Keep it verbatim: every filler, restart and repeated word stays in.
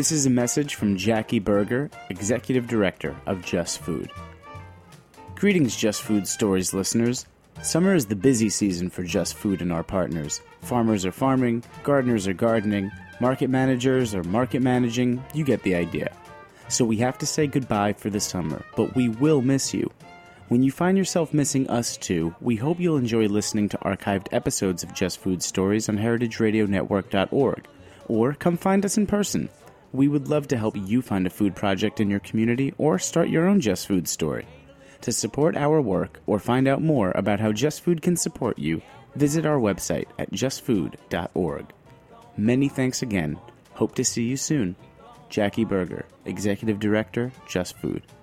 This is a message from Jackie Berger, Executive Director of Just Food. Greetings, Just Food Stories listeners. Summer is the busy season for Just Food and our partners. Farmers are farming, gardeners are gardening, market managers are market managing, you get the idea. So we have to say goodbye for the summer, but we will miss you. When you find yourself missing us too, we hope you'll enjoy listening to archived episodes of Just Food Stories on heritage radio network dot org, or come find us in person. We would love to help you find a food project in your community or start your own Just Food story. To support our work or find out more about how Just Food can support you, visit our website at just food dot org. Many thanks again. Hope to see you soon. Jackie Berger, Executive Director, Just Food.